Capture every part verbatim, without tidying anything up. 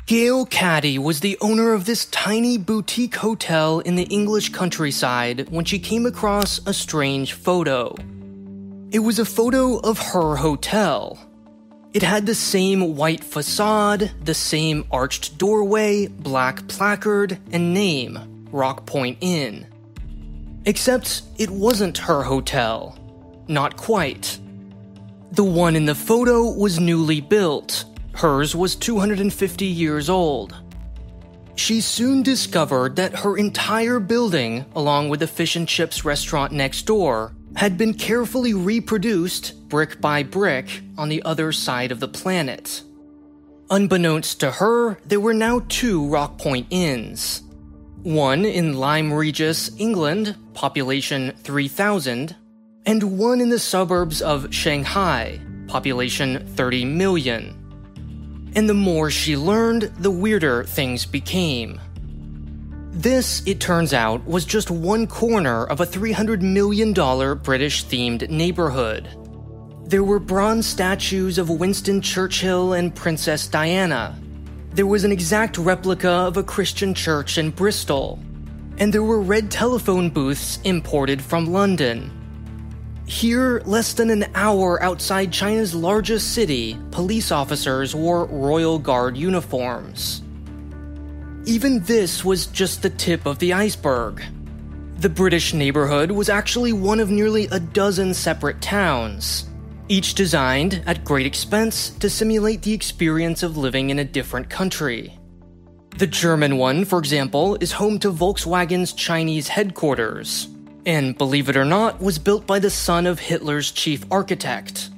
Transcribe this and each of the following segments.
Gail Caddy was the owner of this tiny boutique hotel in the English countryside when she came across a strange photo. It was a photo of her hotel. It had the same white facade, the same arched doorway, black placard, and name, Rock Point Inn. Except it wasn't her hotel. Not quite. The one in the photo was newly built. Hers was two hundred fifty years old. She soon discovered that her entire building, along with the fish and chips restaurant next door, had been carefully reproduced, brick by brick, on the other side of the planet. Unbeknownst to her, there were now two Rock Point Inns. One in Lyme Regis, England, population three thousand, and one in the suburbs of Shanghai, population thirty million. And the more she learned, the weirder things became. This, it turns out, was just one corner of a three hundred million dollars British-themed neighborhood. There were bronze statues of Winston Churchill and Princess Diana. There was an exact replica of a Christian church in Bristol. And there were red telephone booths imported from London. Here, less than an hour outside China's largest city, police officers wore Royal Guard uniforms. Even this was just the tip of the iceberg. The British neighborhood was actually one of nearly a dozen separate towns, each designed, at great expense, to simulate the experience of living in a different country. The German one, for example, is home to Volkswagen's Chinese headquarters, and, believe it or not, was built by the son of Hitler's chief architect.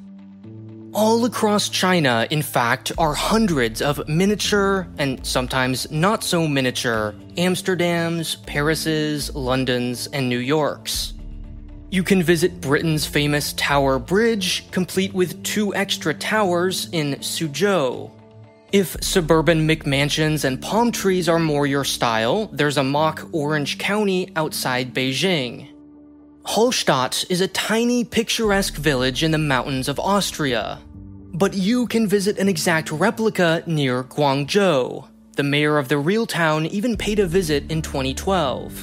All across China, in fact, are hundreds of miniature, and sometimes not so miniature, Amsterdams, Parises, Londons, and New Yorks. You can visit Britain's famous Tower Bridge, complete with two extra towers in Suzhou. If suburban McMansions and palm trees are more your style, there's a mock Orange County outside Beijing. Hallstatt is a tiny, picturesque village in the mountains of Austria. But you can visit an exact replica near Guangzhou. The mayor of the real town even paid a visit in twenty twelve.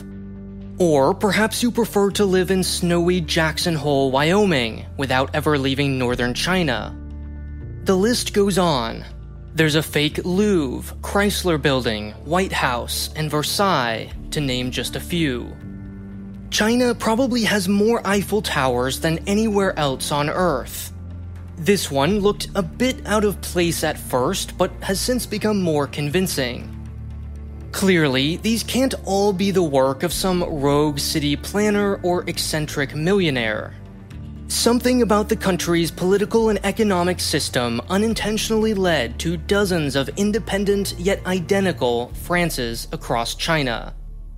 Or perhaps you prefer to live in snowy Jackson Hole, Wyoming, without ever leaving northern China. The list goes on. There's a fake Louvre, Chrysler Building, White House, and Versailles, to name just a few. China probably has more Eiffel Towers than anywhere else on Earth. This one looked a bit out of place at first, but has since become more convincing. Clearly, these can't all be the work of some rogue city planner or eccentric millionaire. Something about the country's political and economic system unintentionally led to dozens of independent yet identical Frances across China.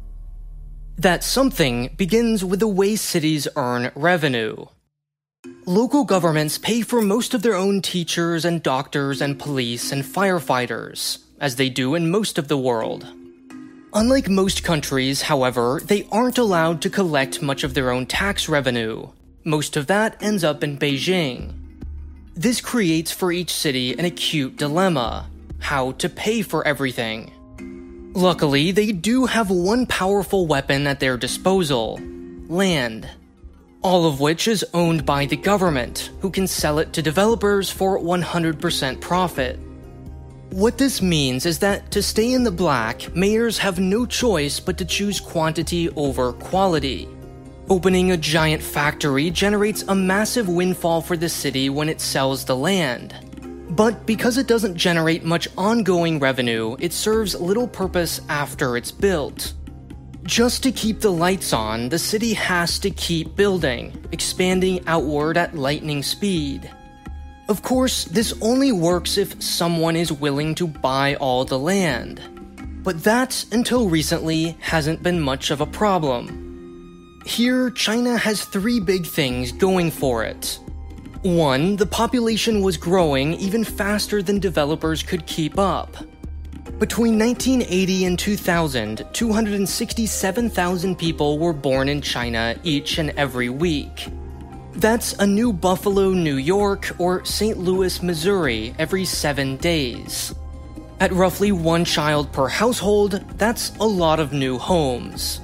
That something begins with the way cities earn revenue. Local governments pay for most of their own teachers and doctors and police and firefighters, as they do in most of the world. Unlike most countries, however, they aren't allowed to collect much of their own tax revenue. Most of that ends up in Beijing. This creates for each city an acute dilemma: how to pay for everything. Luckily, they do have one powerful weapon at their disposal: land. All of which is owned by the government, who can sell it to developers for one hundred percent profit. What this means is that to stay in the black, mayors have no choice but to choose quantity over quality. Opening a giant factory generates a massive windfall for the city when it sells the land. But because it doesn't generate much ongoing revenue, it serves little purpose after it's built. Just to keep the lights on, the city has to keep building, expanding outward at lightning speed. Of course, this only works if someone is willing to buy all the land. But that, until recently, hasn't been much of a problem. Here, China has three big things going for it. One, the population was growing even faster than developers could keep up. Between nineteen eighty and two thousand, two hundred sixty-seven thousand people were born in China each and every week. That's a new Buffalo, New York, or Saint Louis, Missouri every seven days. At roughly one child per household, that's a lot of new homes.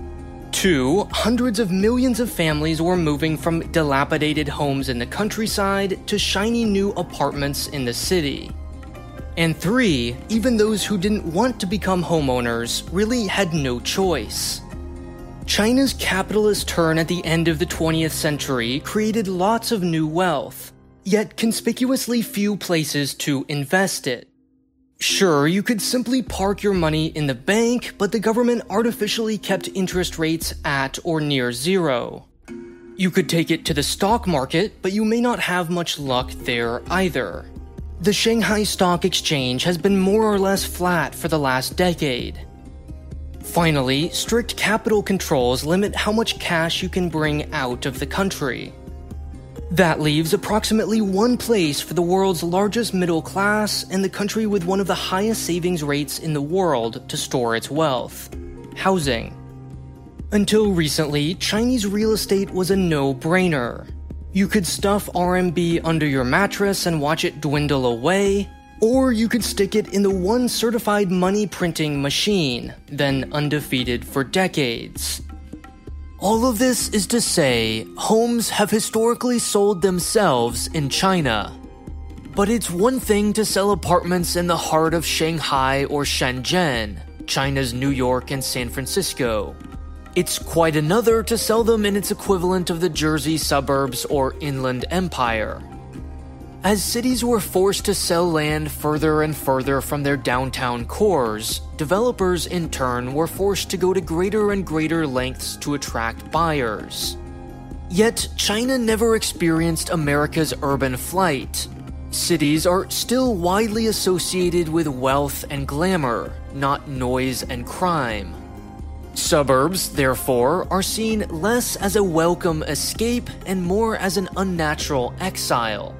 Two, hundreds of millions of families were moving from dilapidated homes in the countryside to shiny new apartments in the city. And three, even those who didn't want to become homeowners really had no choice. China's capitalist turn at the end of the twentieth century created lots of new wealth, yet conspicuously few places to invest it. Sure, you could simply park your money in the bank, but the government artificially kept interest rates at or near zero. You could take it to the stock market, but you may not have much luck there either. The Shanghai Stock Exchange has been more or less flat for the last decade. Finally, strict capital controls limit how much cash you can bring out of the country. That leaves approximately one place for the world's largest middle class and the country with one of the highest savings rates in the world to store its wealth: housing. Until recently, Chinese real estate was a no-brainer. You could stuff R M B under your mattress and watch it dwindle away, or you could stick it in the one certified money printing machine, then undefeated for decades. All of this is to say, homes have historically sold themselves in China. But it's one thing to sell apartments in the heart of Shanghai or Shenzhen, China's New York and San Francisco. It's quite another to sell them in its equivalent of the Jersey suburbs or Inland Empire. As cities were forced to sell land further and further from their downtown cores, developers in turn were forced to go to greater and greater lengths to attract buyers. Yet, China never experienced America's urban flight. Cities are still widely associated with wealth and glamour, not noise and crime. Suburbs, therefore, are seen less as a welcome escape and more as an unnatural exile.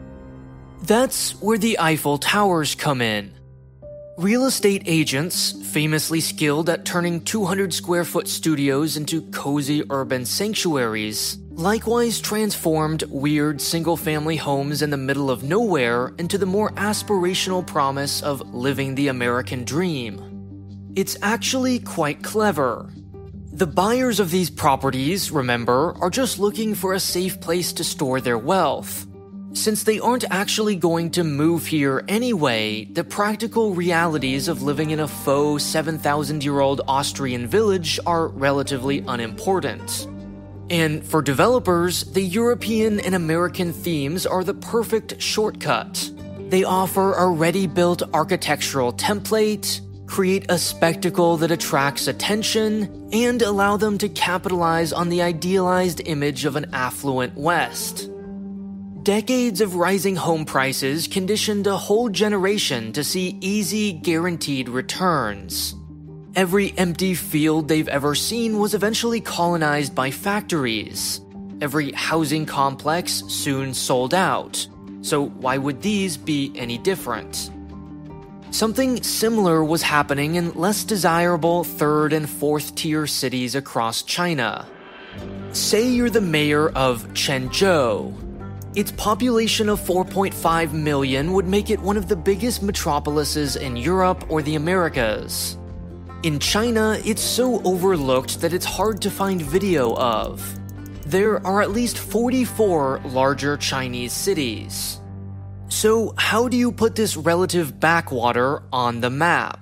That's where the Eiffel Towers come in. Real estate agents, famously skilled at turning two hundred square foot studios into cozy urban sanctuaries, likewise transformed weird single-family homes in the middle of nowhere into the more aspirational promise of living the American dream. It's actually quite clever. The buyers of these properties, remember, are just looking for a safe place to store their wealth. Since they aren't actually going to move here anyway, the practical realities of living in a faux seven thousand year old Austrian village are relatively unimportant. And for developers, the European and American themes are the perfect shortcut. They offer a ready-built architectural template, create a spectacle that attracts attention, and allow them to capitalize on the idealized image of an affluent West. Decades of rising home prices conditioned a whole generation to see easy, guaranteed returns. Every empty field they've ever seen was eventually colonized by factories. Every housing complex soon sold out. So why would these be any different? Something similar was happening in less desirable third and fourth tier cities across China. Say you're the mayor of Chenzhou. Its population of four point five million would make it one of the biggest metropolises in Europe or the Americas. In China, it's so overlooked that it's hard to find video of. There are at least forty-four larger Chinese cities. So how do you put this relative backwater on the map?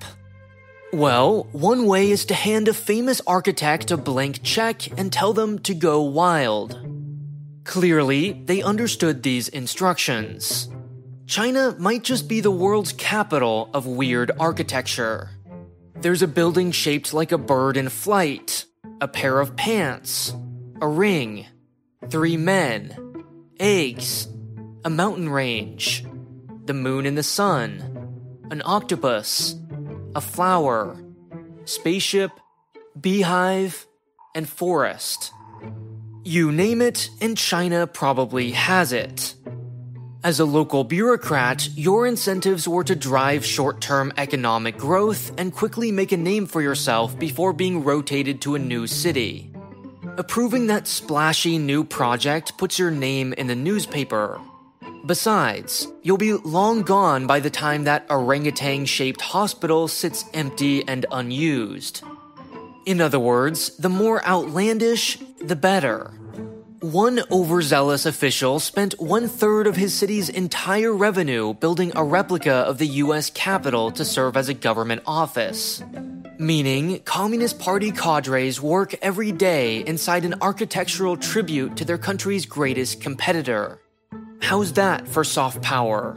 Well, one way is to hand a famous architect a blank check and tell them to go wild. Clearly, they understood these instructions. China might just be the world's capital of weird architecture. There's a building shaped like a bird in flight, a pair of pants, a ring, three men, eggs, a mountain range, the moon and the sun, an octopus, a flower, spaceship, beehive, and forest. You name it, and China probably has it. As a local bureaucrat, your incentives were to drive short-term economic growth and quickly make a name for yourself before being rotated to a new city. Approving that splashy new project puts your name in the newspaper. Besides, you'll be long gone by the time that orangutan-shaped hospital sits empty and unused. In other words, the more outlandish, the better. One overzealous official spent one-third of his city's entire revenue building a replica of the U S Capitol to serve as a government office. Meaning, Communist Party cadres work every day inside an architectural tribute to their country's greatest competitor. How's that for soft power?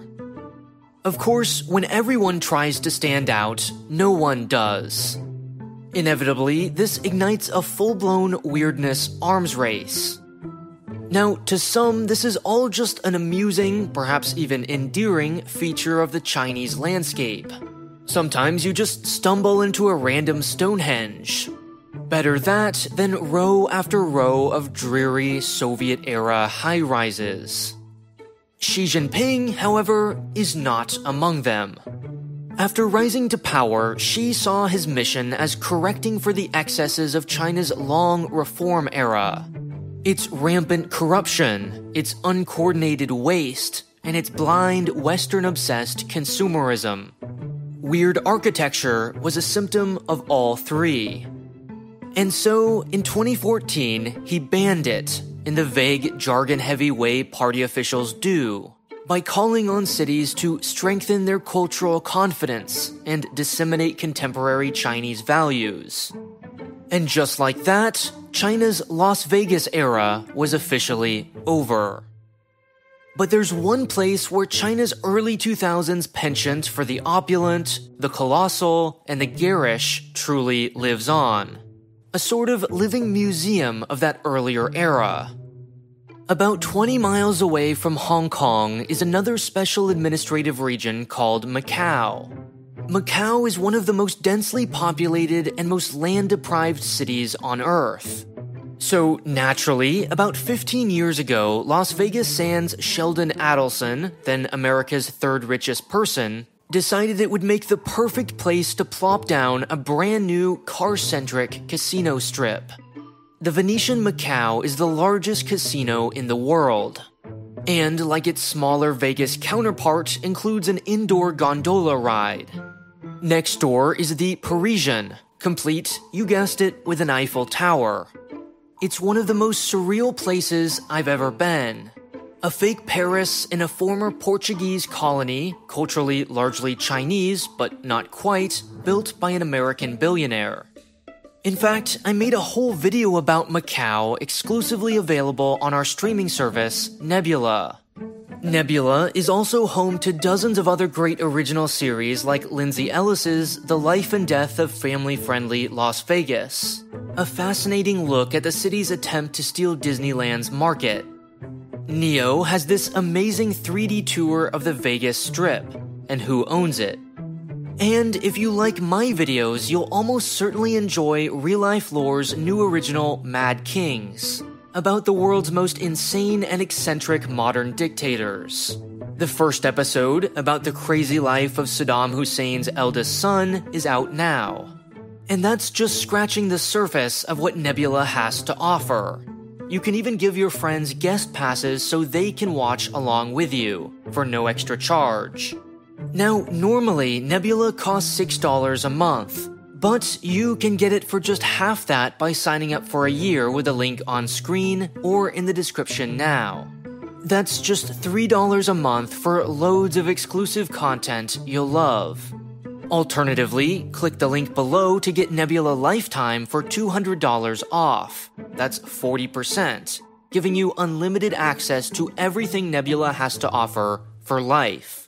Of course, when everyone tries to stand out, no one does. Inevitably, this ignites a full-blown weirdness arms race. Now, to some, this is all just an amusing, perhaps even endearing, feature of the Chinese landscape. Sometimes you just stumble into a random Stonehenge. Better that than row after row of dreary Soviet-era high-rises. Xi Jinping, however, is not among them. After rising to power, Xi saw his mission as correcting for the excesses of China's long reform era. Its rampant corruption, its uncoordinated waste, and its blind, Western-obsessed consumerism. Weird architecture was a symptom of all three. And so, in twenty fourteen, he banned it, in the vague, jargon-heavy way party officials do, by calling on cities to strengthen their cultural confidence and disseminate contemporary Chinese values. And just like that, China's Las Vegas era was officially over. But there's one place where China's early two thousands penchant for the opulent, the colossal, and the garish truly lives on. A sort of living museum of that earlier era. About twenty miles away from Hong Kong is another special administrative region called Macau. Macau is one of the most densely populated and most land-deprived cities on Earth. So, naturally, about fifteen years ago, Las Vegas Sands' Sheldon Adelson, then America's third richest person, decided it would make the perfect place to plop down a brand new car-centric casino strip. The Venetian Macau is the largest casino in the world. And, like its smaller Vegas counterpart, includes an indoor gondola ride. Next door is the Parisian, complete, you guessed it, with an Eiffel Tower. It's one of the most surreal places I've ever been. A fake Paris in a former Portuguese colony, culturally largely Chinese, but not quite, built by an American billionaire. In fact, I made a whole video about Macau exclusively available on our streaming service, Nebula. Nebula is also home to dozens of other great original series like Lindsay Ellis's The Life and Death of Family-Friendly Las Vegas, a fascinating look at the city's attempt to steal Disneyland's market. Neo has this amazing three D tour of the Vegas Strip, and who owns it. And if you like my videos, you'll almost certainly enjoy Real Life Lore's new original Mad Kings, about the world's most insane and eccentric modern dictators. The first episode, about the crazy life of Saddam Hussein's eldest son, is out now. And that's just scratching the surface of what Nebula has to offer. You can even give your friends guest passes so they can watch along with you, for no extra charge. Now, normally, Nebula costs six dollars a month, but you can get it for just half that by signing up for a year with a link on screen or in the description now. That's just three dollars a month for loads of exclusive content you'll love. Alternatively, click the link below to get Nebula Lifetime for two hundred dollars off. That's forty percent, giving you unlimited access to everything Nebula has to offer for life.